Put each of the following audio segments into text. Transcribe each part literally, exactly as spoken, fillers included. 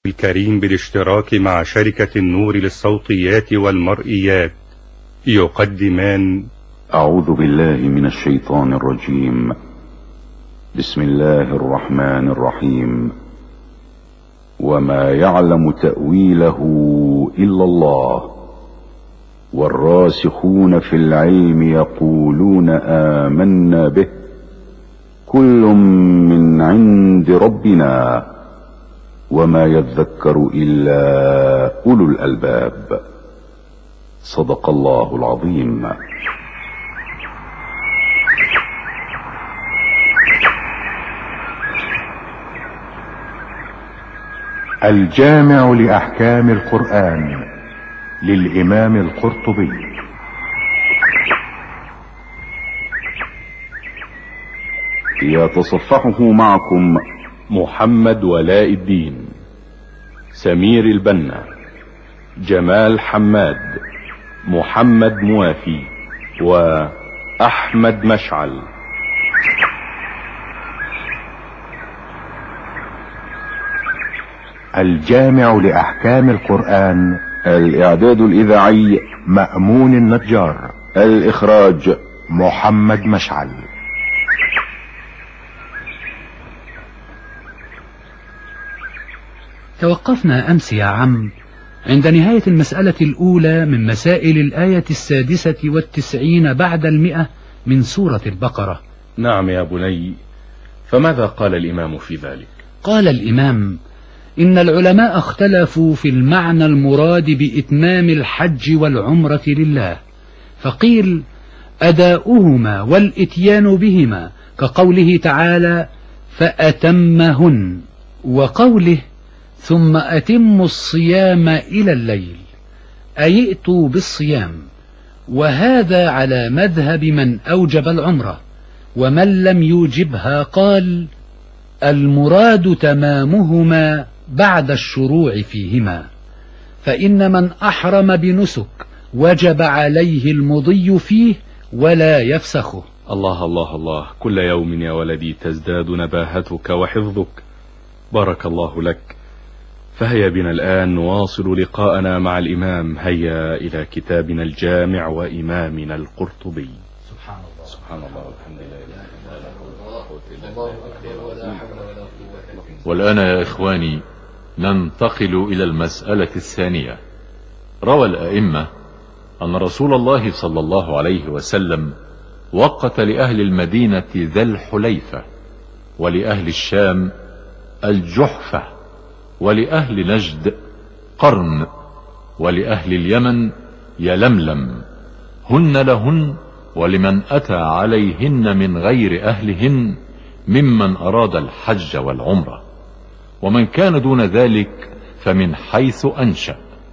الكريم بالاشتراك مع شركة النور للصوتيات والمرئيات يقدمان أعوذ بالله من الشيطان الرجيم. بسم الله الرحمن الرحيم. وما يعلم تأويله إلا الله والراسخون في العلم يقولون آمنا به كل من عند ربنا وما يذكر إلا أولو الألباب. صدق الله العظيم. الجامع لأحكام القرآن للإمام القرطبي. يتصفحه معكم محمد ولاء الدين، سمير البنا، جمال حماد، محمد موافي، وأحمد مشعل. الجامع لأحكام القرآن. الإعداد الإذاعي مأمون النجار. الإخراج محمد مشعل. توقفنا أمس يا عم عند نهاية المسألة الأولى من مسائل الآية السادسة والتسعين بعد المئة من سورة البقرة. نعم يا بني، فماذا قال الإمام في ذلك؟ قال الإمام: إن العلماء اختلفوا في المعنى المراد بإتمام الحج والعمرة لله، فقيل أداؤهما والإتيان بهما كقوله تعالى فأتمهن، وقوله ثم أتموا الصيام إلى الليل، أيئتوا بالصيام، وهذا على مذهب من أوجب العمرة، ومن لم يوجبها قال المراد تمامهما بعد الشروع فيهما، فإن من أحرم بنسك وجب عليه المضي فيه ولا يفسخه. الله الله الله، كل يوم يا ولدي تزداد نباهتك وحفظك، بارك الله لك. فهيا بنا الآن نواصل لقاءنا مع الإمام. هيا إلى كتابنا الجامع وإمامنا القرطبي. سبحان الله سبحان الله والحمد لله. والآن يا إخواني ننتقل إلى المسألة الثانية. روى الأئمة أن رسول الله صلى الله عليه وسلم وقت لأهل المدينة ذا الحليفة، ولأهل الشام الجحفة، ولأهل نجد قرن، ولأهل اليمن يلملم، هن لهن ولمن أتى عليهن من غير أهلهن ممن أراد الحج والعمرة، ومن كان دون ذلك فمن حيث أنشأ،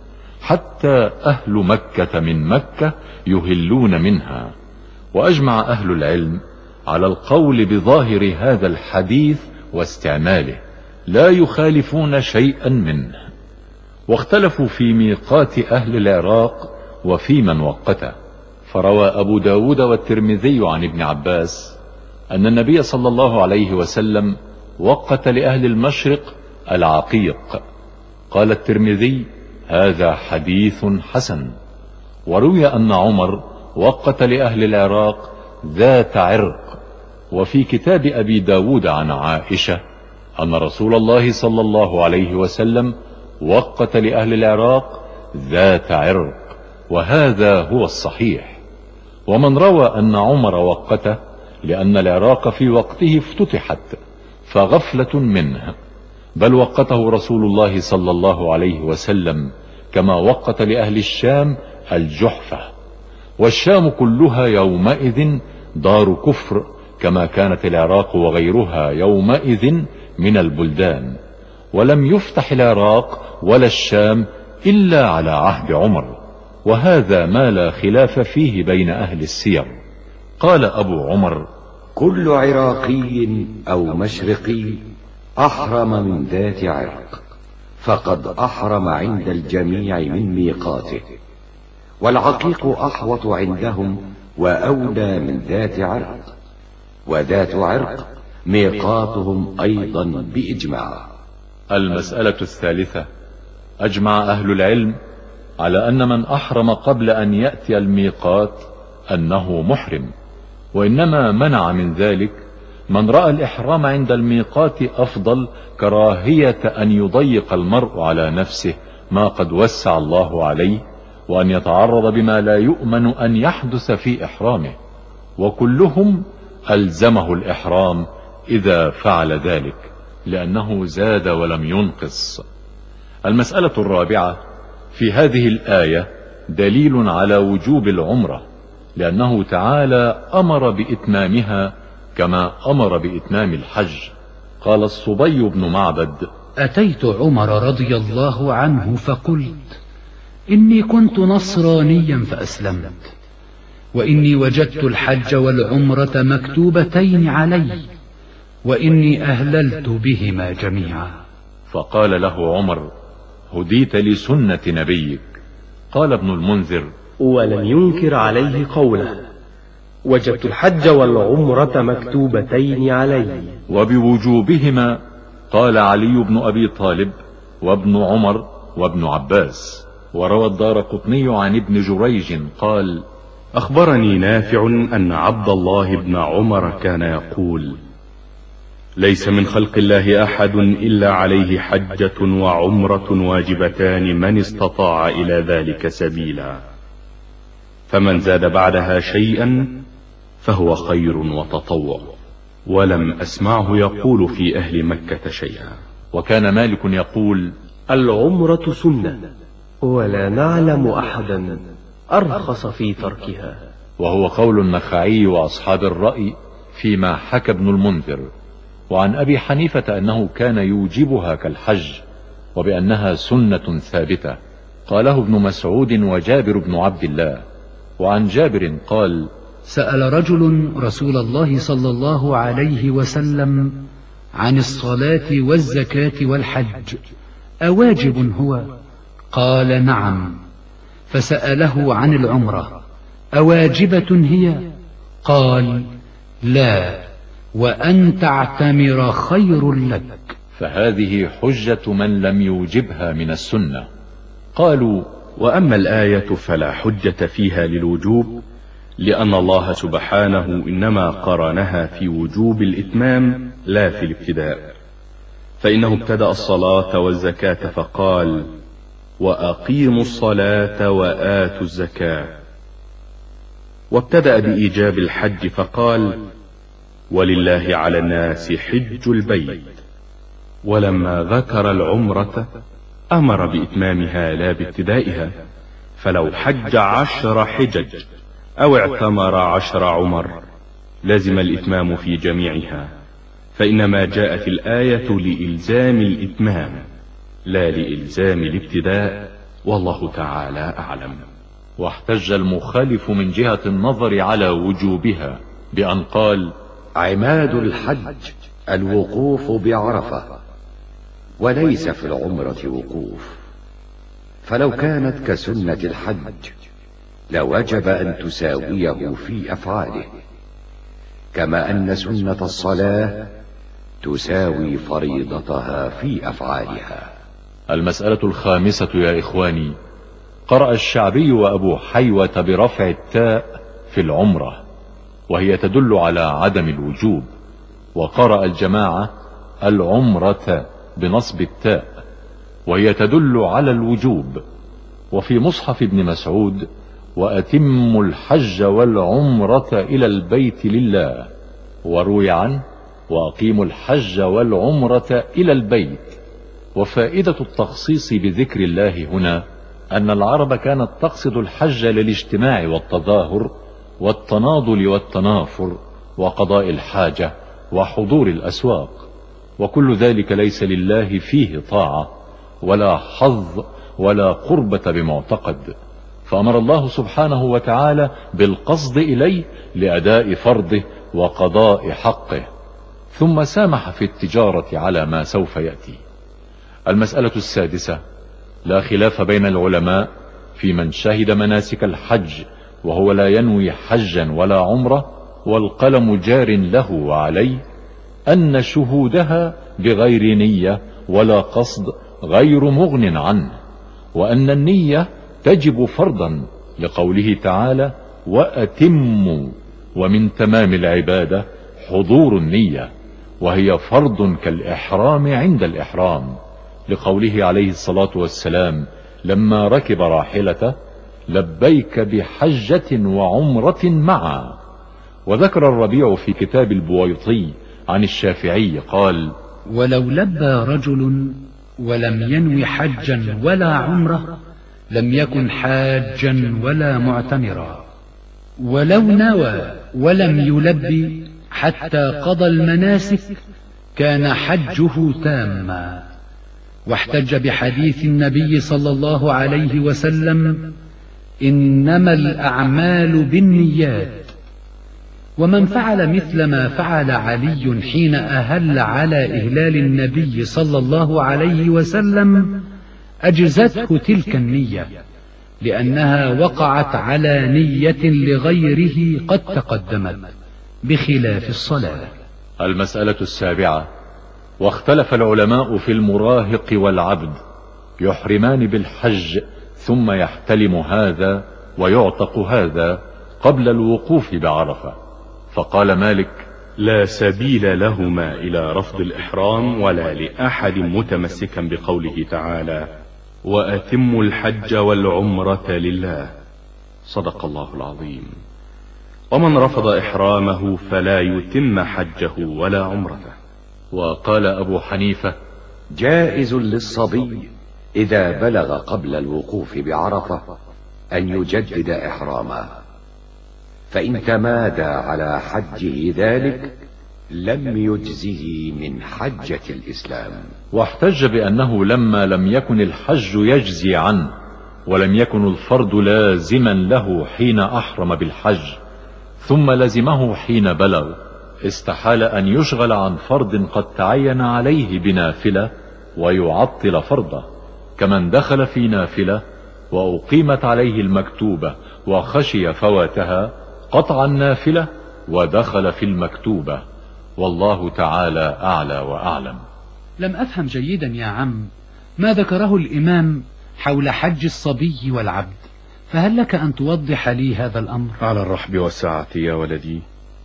حتى أهل مكة من مكة يهلون منها. وأجمع أهل العلم على القول بظاهر هذا الحديث واستعماله، لا يخالفون شيئا منه. واختلفوا في ميقات أهل العراق وفي من وقته. فروى أبو داود والترمذي عن ابن عباس أن النبي صلى الله عليه وسلم وقت لأهل المشرق العقيق. قال الترمذي هذا حديث حسن. وروي أن عمر وقت لأهل العراق ذات عرق. وفي كتاب أبي داود عن عائشة أن رسول الله صلى الله عليه وسلم وقت لأهل العراق ذات عرق، وهذا هو الصحيح. ومن روى أن عمر وقته لأن العراق في وقته افتتحت فغفلة منه، بل وقته رسول الله صلى الله عليه وسلم كما وقت لأهل الشام الجحفة. والشام كلها يومئذ دار كفر، كما كانت العراق وغيرها يومئذ من البلدان. ولم يفتح العراق ولا الشام إلا على عهد عمر، وهذا ما لا خلاف فيه بين أهل السير. قال أبو عمر كل عراقي أو مشرقي أحرم من ذات عرق فقد أحرم عند الجميع من ميقاته، والعقيق أحوط عندهم وأولى من ذات عرق، وذات عرق ميقاتهم أيضا بإجماع. المسألة الثالثة: أجمع أهل العلم على أن من أحرم قبل أن يأتي الميقات أنه محرم، وإنما منع من ذلك من رأى الإحرام عند الميقات أفضل، كراهية أن يضيق المرء على نفسه ما قد وسع الله عليه، وأن يتعرض بما لا يؤمن أن يحدث في إحرامه، وكلهم ألزمه الإحرام إذا فعل ذلك، لأنه زاد ولم ينقص. المسألة الرابعة: في هذه الآية دليل على وجوب العمرة، لأنه تعالى أمر بإتمامها كما أمر بإتمام الحج. قال الصبي بن معبد: أتيت عمر رضي الله عنه فقلت: إني كنت نصرانيا فأسلمت، وإني وجدت الحج والعمرة مكتوبتين علي، وإني أهللت بهما جميعا. فقال له عمر: هديت لسنة نبيك. قال ابن المنذر: ولم ينكر عليه قوله: وجدت الحج والعمرة مكتوبتين علي. وبوجوبهما قال علي بن أبي طالب وابن عمر وابن عباس. وروى الدارقطني عن ابن جريج قال: أخبرني نافع أن عبد الله بن عمر كان يقول: ليس من خلق الله أحد إلا عليه حجة وعمرة واجبتان من استطاع إلى ذلك سبيلا، فمن زاد بعدها شيئا فهو خير وتطوع. ولم أسمعه يقول في أهل مكة شيئا. وكان مالك يقول: العمرة سنة، ولا نعلم أحدا أرخص في تركها. وهو قول النخعي وأصحاب الرأي فيما حكى ابن المنذر. وعن أبي حنيفة أنه كان يوجبها كالحج، وبأنها سنة ثابتة. قاله ابن مسعود وجابر بن عبد الله. وعن جابر قال: سأل رجل رسول الله صلى الله عليه وسلم عن الصلاة والزكاة والحج: أواجب هو؟ قال: نعم. فسأله عن العمرة: أواجبة هي؟ قال: لا، وأن تعتمر خير لك. فهذه حجة من لم يوجبها من السنة. قالوا: وأما الآية فلا حجة فيها للوجوب، لأن الله سبحانه إنما قرنها في وجوب الإتمام لا في الابتداء، فإنه ابتدأ الصلاة والزكاة فقال: وأقيموا الصلاة وآتوا الزكاة، وابتدأ بإيجاب الحج فقال: ولله على الناس حج البيت. ولما ذكر العمرة أمر بإتمامها لا بابتدائها، فلو حج عشر حجج أو اعتمر عشر عمر لزم الإتمام في جميعها، فإنما جاءت الآية لإلزام الإتمام لا لإلزام الابتداء، والله تعالى أعلم. واحتج المخالف من جهة النظر على وجوبها بأن قال: عماد الحج الوقوف بعرفة، وليس في العمرة وقوف، فلو كانت كسنة الحج لوجب أن تساويه في أفعاله، كما أن سنة الصلاة تساوي فريضتها في أفعالها. المسألة الخامسة يا إخواني: قرأ الشعبي وأبو حيوة برفع التاء في العمرة، وهي تدل على عدم الوجوب، وقرأ الجماعة العمرة بنصب التاء، وهي تدل على الوجوب. وفي مصحف ابن مسعود: وأتموا الحج والعمرة إلى البيت لله. وروي عنه: وأقيموا الحج والعمرة إلى البيت. وفائدة التخصيص بذكر الله هنا أن العرب كانت تقصد الحج للاجتماع والتظاهر والتناضل والتنافر وقضاء الحاجة وحضور الأسواق، وكل ذلك ليس لله فيه طاعة ولا حظ ولا قربة بمعتقد، فأمر الله سبحانه وتعالى بالقصد إليه لأداء فرضه وقضاء حقه، ثم سامح في التجارة على ما سوف يأتي. المسألة السادسة: لا خلاف بين العلماء في من شهد مناسك الحج وهو لا ينوي حجا ولا عمرة والقلم جار له وعليه، أن شهودها بغير نية ولا قصد غير مغن عنه، وأن النية تجب فرضا لقوله تعالى وأتموا، ومن تمام العبادة حضور النية، وهي فرض كالإحرام عند الإحرام، لقوله عليه الصلاة والسلام لما ركب راحلته لبيك بحجة وعمرة معا. وذكر الربيع في كتاب البويطي عن الشافعي قال ولو لبى رجل ولم ينوي حجا ولا عمرة لم يكن حاجا ولا معتمرا، ولو نوى ولم يلبي حتى قضى المناسك كان حجه تاما. واحتج بحديث النبي صلى الله عليه وسلم إنما الأعمال بالنيات. ومن فعل مثل ما فعل علي حين أهل على إهلال النبي صلى الله عليه وسلم أجزته تلك النية، لأنها وقعت على نية لغيره قد تقدمت، بخلاف الصلاة. المسألة السابعة: واختلف العلماء في المراهق والعبد، يحرمان بالحج ثم يحتلم هذا ويعتق هذا قبل الوقوف بعرفة. فقال مالك: لا سبيل لهما إلى رفض الإحرام ولا لأحد متمسكا بقوله تعالى وأتموا الحج والعمرة لله. صدق الله العظيم. ومن رفض إحرامه فلا يتم حجه ولا عمرته. وقال أبو حنيفة: جائز للصبي إذا بلغ قبل الوقوف بعرفة أن يجدد إحرامه، فإن تمادى على حجه ذلك لم يجزه من حجة الإسلام. واحتج بأنه لما لم يكن الحج يجزي عنه ولم يكن الفرض لازما له حين أحرم بالحج ثم لزمه حين بلغ، استحال أن يشغل عن فرض قد تعين عليه بنافلة ويعطل فرضه، كمن دخل في نافلة وأقيمت عليه المكتوبة وخشي فواتها قطع النافلة ودخل في المكتوبة. والله تعالى أعلى وأعلم. لم أفهم جيدا يا عم ما ذكره الإمام حول حج الصبي والعبد، فهل لك أن توضح لي هذا الأمر؟ على الرحب والسعة يا ولدي.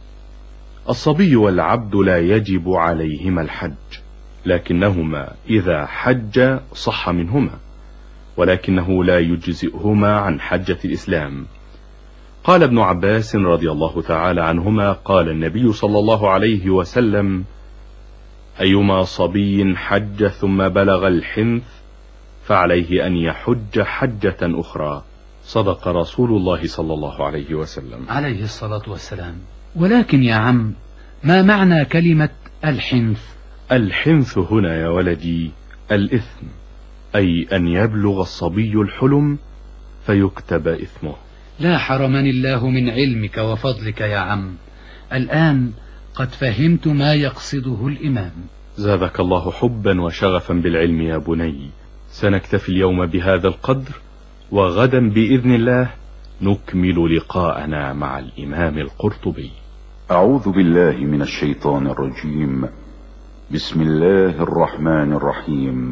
الصبي والعبد لا يجب عليهما الحج، لكنهما إذا حج صح منهما، ولكنه لا يجزئهما عن حجة الإسلام. قال ابن عباس رضي الله تعالى عنهما قال النبي صلى الله عليه وسلم أيما صبي حج ثم بلغ الحنث فعليه أن يحج حجة أخرى. صدق رسول الله صلى الله عليه وسلم عليه الصلاة والسلام. ولكن يا عم ما معنى كلمة الحنث؟ الحنث هنا يا ولدي الإثم، أي أن يبلغ الصبي الحلم فيكتب إثمه. لا حرمني الله من علمك وفضلك يا عم، الآن قد فهمت ما يقصده الإمام. زادك الله حبا وشغفا بالعلم يا بني. سنكتفي اليوم بهذا القدر، وغدا بإذن الله نكمل لقاءنا مع الإمام القرطبي. أعوذ بالله من الشيطان الرجيم. بسم الله الرحمن الرحيم.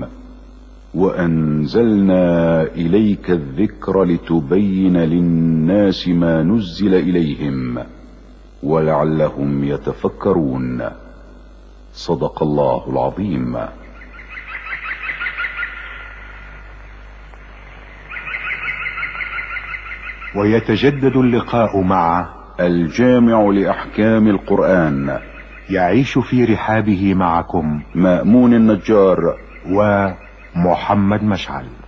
وأنزلنا إليك الذكر لتبين للناس ما نزل إليهم ولعلهم يتفكرون. صدق الله العظيم. ويتجدد اللقاء مع الجامع لأحكام القرآن. يعيش في رحابه معكم مأمون النجار ومحمد مشعل.